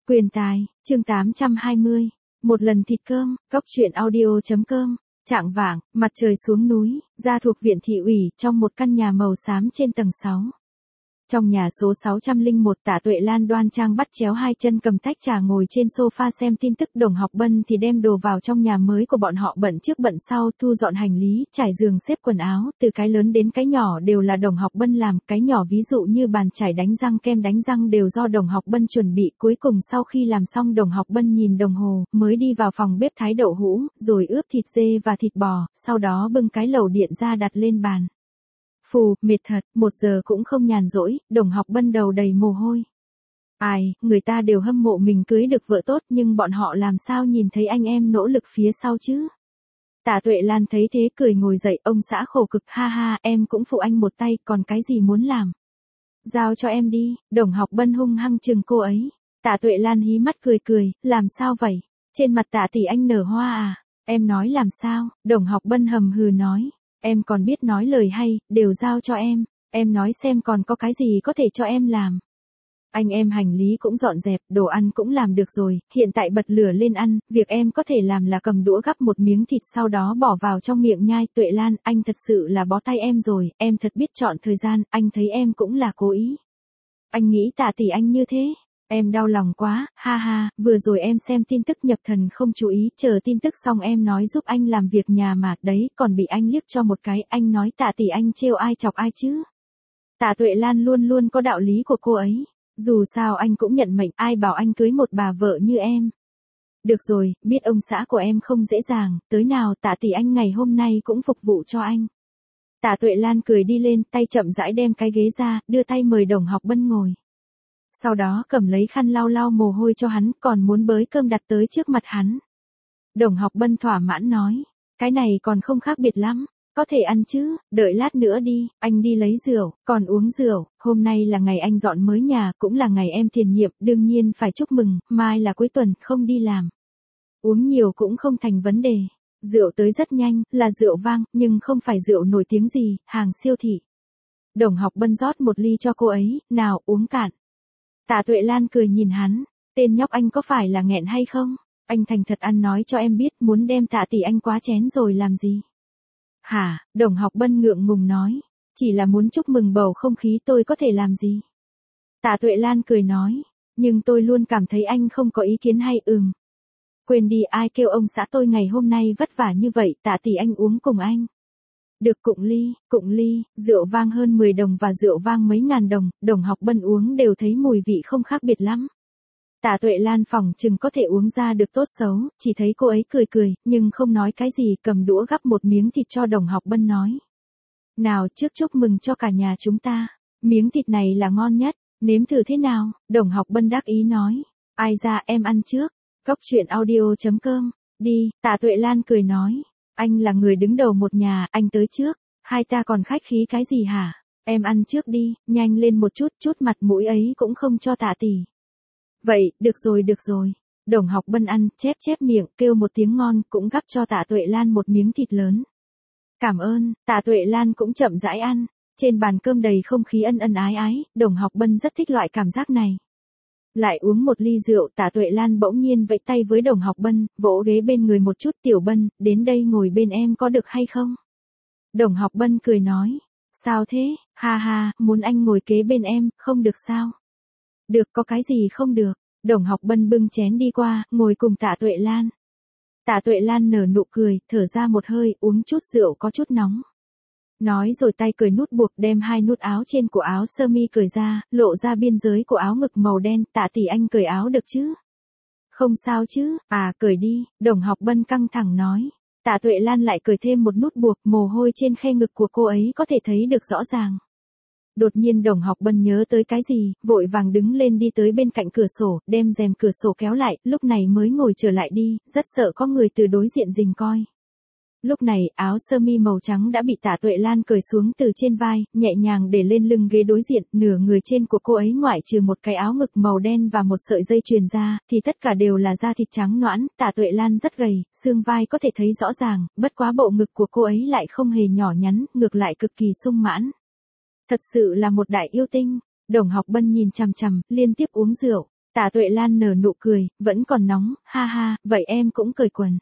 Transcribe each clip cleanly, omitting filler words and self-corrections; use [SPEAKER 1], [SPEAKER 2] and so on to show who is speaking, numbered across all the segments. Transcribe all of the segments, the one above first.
[SPEAKER 1] Quyền tài, chương 820. Một lần thịt cơm, cóc truyện audio.com. Chạng vạng, mặt trời xuống núi, ra thuộc viện thị ủy, trong một căn nhà màu xám trên tầng 6. Trong nhà số 601, Tạ Tuệ Lan đoan trang bắt chéo hai chân cầm tách trà ngồi trên sofa xem tin tức. Đồng Học Bân thì đem đồ vào trong nhà mới của bọn họ, bận trước bận sau, thu dọn hành lý, trải giường, xếp quần áo, từ cái lớn đến cái nhỏ đều là Đồng Học Bân làm. Cái nhỏ ví dụ như bàn chải đánh răng, kem đánh răng đều do Đồng Học Bân chuẩn bị. Cuối cùng sau khi làm xong, Đồng Học Bân nhìn đồng hồ, mới đi vào phòng bếp thái đậu hũ, rồi ướp thịt dê và thịt bò, sau đó bưng cái lẩu điện ra đặt lên bàn. Phù, mệt thật, 1 giờ cũng không nhàn rỗi. Đồng Học Bân đầu đầy mồ hôi. Ai, người ta đều hâm mộ mình cưới được vợ tốt, nhưng bọn họ làm sao nhìn thấy anh em nỗ lực phía sau chứ? Tạ Tuệ Lan thấy thế cười ngồi dậy, ông xã khổ cực, ha ha, em cũng phụ anh một tay, còn cái gì muốn làm? Giao cho em đi. Đồng Học Bân hung hăng chừng cô ấy. Tạ Tuệ Lan hí mắt cười cười, làm sao vậy? Trên mặt Tạ tỷ anh nở hoa à? Em nói làm sao? Đồng Học Bân hầm hừ nói. Em còn biết nói lời hay, đều giao cho em nói xem còn có cái gì có thể cho em làm. Anh em hành lý cũng dọn dẹp, đồ ăn cũng làm được rồi, hiện tại bật lửa lên ăn, việc em có thể làm là cầm đũa gắp một miếng thịt sau đó bỏ vào trong miệng nhai. Tuệ Lan, anh thật sự là bó tay em rồi, em thật biết chọn thời gian, anh thấy em cũng là cố ý. Anh nghĩ Tạ tỷ anh như thế? Em đau lòng quá, ha ha, vừa rồi em xem tin tức nhập thần không chú ý, chờ tin tức xong em nói giúp anh làm việc nhà mà, đấy, còn bị anh liếc cho một cái, anh nói Tạ tỷ anh trêu ai chọc ai chứ? Tạ Tuệ Lan luôn luôn có đạo lý của cô ấy, dù sao anh cũng nhận mệnh, ai bảo anh cưới một bà vợ như em. Được rồi, biết ông xã của em không dễ dàng, tới nào Tạ tỷ anh ngày hôm nay cũng phục vụ cho anh. Tạ Tuệ Lan cười đi lên, tay chậm rãi đem cái ghế ra, đưa tay mời Đồng Học Bân ngồi. Sau đó cầm lấy khăn lau lau mồ hôi cho hắn, còn muốn bới cơm đặt tới trước mặt hắn. Đồng Học Bân thỏa mãn nói, cái này còn không khác biệt lắm, có thể ăn chứ, đợi lát nữa đi, anh đi lấy rượu, còn uống rượu, hôm nay là ngày anh dọn mới nhà, cũng là ngày em tiền nhiệm, đương nhiên phải chúc mừng, mai là cuối tuần, không đi làm. Uống nhiều cũng không thành vấn đề, rượu tới rất nhanh, là rượu vang, nhưng không phải rượu nổi tiếng gì, hàng siêu thị. Đồng Học Bân rót một ly cho cô ấy, nào, uống cạn. Tạ Tuệ Lan cười nhìn hắn, tên nhóc anh có phải là nghẹn hay không? Anh thành thật ăn nói cho em biết, muốn đem Tạ tỷ anh quá chén rồi làm gì? Hả? Đồng Học Bân ngượng ngùng nói, chỉ là muốn chúc mừng bầu không khí, tôi có thể làm gì? Tạ Tuệ Lan cười nói, nhưng tôi luôn cảm thấy anh không có ý kiến hay. Quên đi, ai kêu ông xã tôi ngày hôm nay vất vả như vậy, Tạ tỷ anh uống cùng anh. Được, cụng ly, rượu vang hơn 10 đồng và rượu vang mấy ngàn đồng, Đồng Học Bân uống đều thấy mùi vị không khác biệt lắm. Tạ Tuệ Lan phỏng chừng có thể uống ra được tốt xấu, chỉ thấy cô ấy cười cười, nhưng không nói cái gì, cầm đũa gắp một miếng thịt cho Đồng Học Bân nói. Nào, trước chúc mừng cho cả nhà chúng ta, miếng thịt này là ngon nhất, nếm thử thế nào? Đồng Học Bân đắc ý nói, ai ra em ăn trước, cóc truyện audio.com, đi. Tạ Tuệ Lan cười nói. Anh là người đứng đầu một nhà, anh tới trước, hai ta còn khách khí cái gì hả? Em ăn trước đi, nhanh lên một chút mặt mũi ấy cũng không cho Tạ tỷ. Vậy, được rồi. Đồng Học Bân ăn, chép miệng, kêu một tiếng ngon, cũng gắp cho Tạ Tuệ Lan một miếng thịt lớn. Cảm ơn, Tạ Tuệ Lan cũng chậm rãi ăn, trên bàn cơm đầy không khí ân ái, Đồng Học Bân rất thích loại cảm giác này. Lại uống một ly rượu, Tạ Tuệ Lan bỗng nhiên vẫy tay với Đồng Học Bân, vỗ ghế bên người một chút, Tiểu Bân, đến đây ngồi bên em có được hay không? Đồng Học Bân cười nói, sao thế, ha ha, muốn anh ngồi kế bên em, không được sao? Được, có cái gì không được? Đồng Học Bân bưng chén đi qua, ngồi cùng Tạ Tuệ Lan. Tạ Tuệ Lan nở nụ cười, thở ra một hơi, uống chút rượu có chút nóng. Nói rồi tay cởi nút buộc, đem 2 nút áo trên của áo sơ mi cởi ra, lộ ra biên giới của áo ngực màu đen. Tạ tỷ anh cởi áo được chứ? Không sao chứ, cởi đi, Đồng Học Bân căng thẳng nói. Tạ Tuệ Lan lại cởi thêm một nút buộc, mồ hôi trên khe ngực của cô ấy có thể thấy được rõ ràng. Đột nhiên Đồng Học Bân nhớ tới cái gì, vội vàng đứng lên đi tới bên cạnh cửa sổ, đem rèm cửa sổ kéo lại, lúc này mới ngồi trở lại đi, rất sợ có người từ đối diện rình coi. Lúc này, áo sơ mi màu trắng đã bị Tạ Tuệ Lan cởi xuống từ trên vai, nhẹ nhàng để lên lưng ghế đối diện, nửa người trên của cô ấy ngoại trừ một cái áo ngực màu đen và một sợi dây chuyền ra, thì tất cả đều là da thịt trắng nõn. Tạ Tuệ Lan rất gầy, xương vai có thể thấy rõ ràng, bất quá bộ ngực của cô ấy lại không hề nhỏ nhắn, ngược lại cực kỳ sung mãn. Thật sự là một đại yêu tinh. Đồng Học Bân nhìn chằm chằm, liên tiếp uống rượu. Tạ Tuệ Lan nở nụ cười, vẫn còn nóng, ha ha, vậy em cũng cởi quần.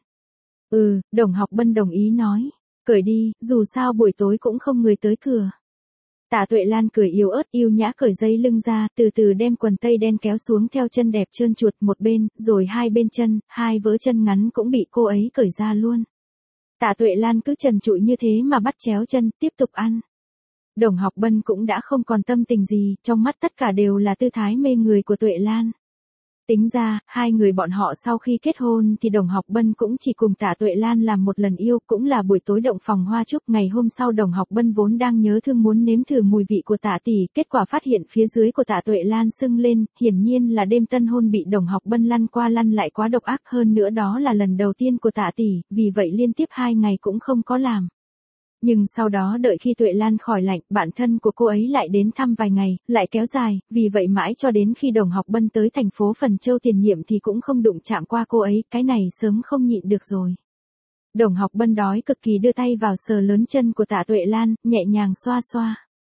[SPEAKER 1] Đồng Học Bân đồng ý nói. Cởi đi, dù sao buổi tối cũng không người tới cửa. Tạ Tuệ Lan cười yếu ớt yêu nhã cởi dây lưng ra, từ từ đem quần tây đen kéo xuống theo chân đẹp trơn chuột một bên, rồi hai bên chân, hai vớ chân ngắn cũng bị cô ấy cởi ra luôn. Tạ Tuệ Lan cứ trần trụi như thế mà bắt chéo chân, tiếp tục ăn. Đồng Học Bân cũng đã không còn tâm tình gì, trong mắt tất cả đều là tư thái mê người của Tuệ Lan. Tính ra, hai người bọn họ sau khi kết hôn thì Đồng Học Bân cũng chỉ cùng Tạ Tuệ Lan làm một lần yêu, cũng là buổi tối động phòng hoa trúc. Ngày hôm sau Đồng Học Bân vốn đang nhớ thương muốn nếm thử mùi vị của Tạ tỷ, kết quả phát hiện phía dưới của Tạ Tuệ Lan sưng lên, hiển nhiên là đêm tân hôn bị Đồng Học Bân lăn qua lăn lại quá độc ác, hơn nữa đó là lần đầu tiên của Tạ tỷ, vì vậy liên tiếp 2 ngày cũng không có làm. Nhưng sau đó đợi khi Tuệ Lan khỏi lạnh, bạn thân của cô ấy lại đến thăm vài ngày, lại kéo dài, vì vậy mãi cho đến khi Đồng Học Bân tới thành phố Phần Châu tiền nhiệm thì cũng không đụng chạm qua cô ấy, cái này sớm không nhịn được rồi. Đồng Học Bân đói cực kỳ đưa tay vào sờ lớn chân của Tạ Tuệ Lan, nhẹ nhàng xoa xoa.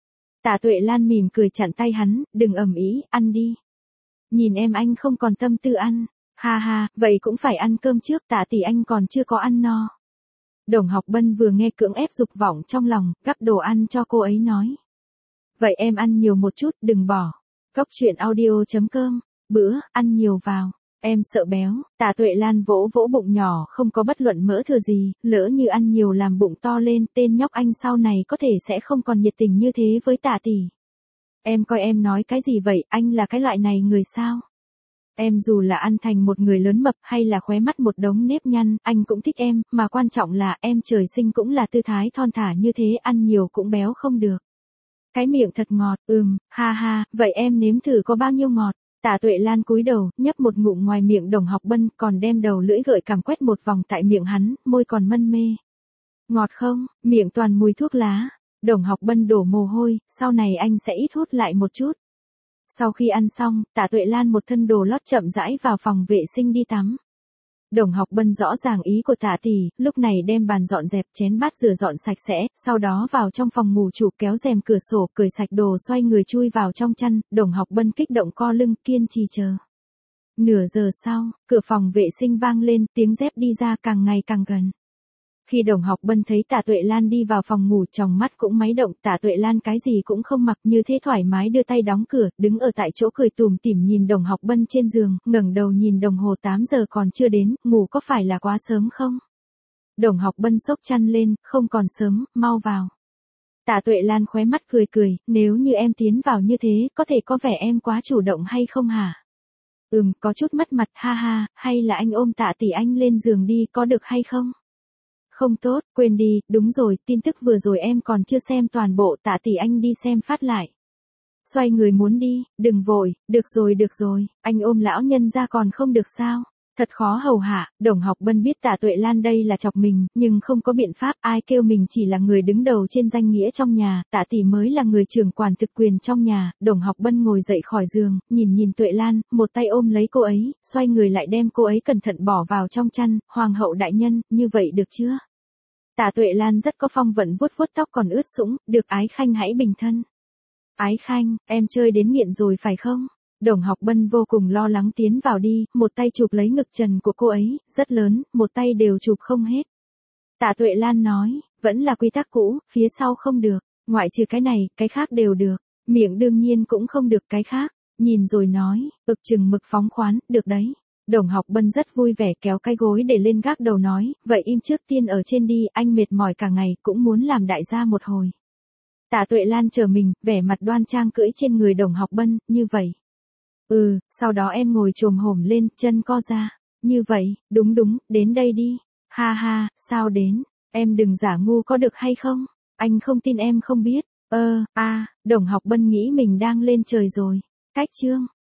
[SPEAKER 1] Tạ Tuệ Lan mỉm cười chặn tay hắn, đừng ầm ĩ, ăn đi. Nhìn em anh không còn tâm tư ăn, ha ha, vậy cũng phải ăn cơm trước, Tạ tỷ anh còn chưa có ăn no. Đồng Học Bân vừa nghe cưỡng ép dục vọng trong lòng, gắp đồ ăn cho cô ấy nói. Vậy em ăn nhiều một chút, đừng bỏ. Cốc truyện audio.com, bữa, ăn nhiều vào, em sợ béo. Tạ Tuệ Lan vỗ vỗ bụng nhỏ không có bất luận mỡ thừa gì, lỡ như ăn nhiều làm bụng to lên, tên nhóc anh sau này có thể sẽ không còn nhiệt tình như thế với Tạ tỷ. Em coi em nói cái gì vậy, anh là cái loại này người sao? Em dù là ăn thành một người lớn mập hay là khóe mắt một đống nếp nhăn, anh cũng thích em, mà quan trọng là em trời sinh cũng là tư thái thon thả như thế, ăn nhiều cũng béo không được. Cái miệng thật ngọt, ha ha, vậy em nếm thử có bao nhiêu ngọt. Tạ Tuệ Lan cúi đầu, nhấp một ngụm ngoài miệng Đồng Học Bân, còn đem đầu lưỡi gợi cảm quét một vòng tại miệng hắn, môi còn mân mê. Ngọt không, miệng toàn mùi thuốc lá. Đồng Học Bân đổ mồ hôi, sau này anh sẽ ít hút lại một chút. Sau khi ăn xong, Tạ Tuệ Lan một thân đồ lót chậm rãi vào phòng vệ sinh đi tắm. Đồng Học Bân rõ ràng ý của Tạ tỷ, lúc này đem bàn dọn dẹp chén bát rửa dọn sạch sẽ, sau đó vào trong phòng ngủ chủ kéo rèm cửa sổ, cởi sạch đồ xoay người chui vào trong chăn, Đồng Học Bân kích động co lưng kiên trì chờ. Nửa giờ sau, cửa phòng vệ sinh vang lên, tiếng dép đi ra càng ngày càng gần. Khi Đồng Học Bân thấy Tạ Tuệ Lan đi vào phòng ngủ, tròng mắt cũng máy động, Tạ Tuệ Lan cái gì cũng không mặc, như thế thoải mái đưa tay đóng cửa, đứng ở tại chỗ cười tủm tỉm nhìn Đồng Học Bân trên giường, ngẩng đầu nhìn đồng hồ 8 giờ còn chưa đến, ngủ có phải là quá sớm không? Đồng Học Bân xốc chăn lên, không còn sớm, mau vào. Tạ Tuệ Lan khóe mắt cười cười, nếu như em tiến vào như thế, có thể có vẻ em quá chủ động hay không hả? Có chút mất mặt, ha ha, hay là anh ôm Tạ tỷ anh lên giường đi, có được hay không? Không tốt, quên đi, đúng rồi, tin tức vừa rồi em còn chưa xem toàn bộ, Tạ tỷ anh đi xem phát lại. Xoay người muốn đi, đừng vội, được rồi, anh ôm lão nhân ra còn không được sao? Thật khó hầu hạ. Đồng Học Bân biết Tạ Tuệ Lan đây là chọc mình, nhưng không có biện pháp, ai kêu mình chỉ là người đứng đầu trên danh nghĩa trong nhà, Tạ tỷ mới là người trưởng quản thực quyền trong nhà. Đồng Học Bân ngồi dậy khỏi giường, nhìn Tuệ Lan, một tay ôm lấy cô ấy, xoay người lại đem cô ấy cẩn thận bỏ vào trong chăn, hoàng hậu đại nhân, như vậy được chưa? Tạ Tuệ Lan rất có phong vận vuốt vuốt tóc còn ướt sũng, được Ái Khanh hãy bình thân. Ái Khanh, em chơi đến nghiện rồi phải không? Đồng Học Bân vô cùng lo lắng tiến vào đi, một tay chụp lấy ngực trần của cô ấy, rất lớn, một tay đều chụp không hết. Tạ Tuệ Lan nói, vẫn là quy tắc cũ, phía sau không được, ngoại trừ cái này, cái khác đều được, miệng đương nhiên cũng không được cái khác, nhìn rồi nói, chừng mực phóng khoán, được đấy. Đồng Học Bân rất vui vẻ kéo cái gối để lên gác đầu nói, vậy im trước tiên ở trên đi, anh mệt mỏi cả ngày, cũng muốn làm đại gia một hồi. Tạ Tuệ Lan chờ mình, vẻ mặt đoan trang cưỡi trên người Đồng Học Bân, như vậy. Sau đó em ngồi chồm hổm lên, chân co ra. Như vậy, đúng, đến đây đi. Ha ha, sao đến? Em đừng giả ngu có được hay không? Anh không tin em không biết. Đồng Học Bân nghĩ mình đang lên trời rồi. Cách chương.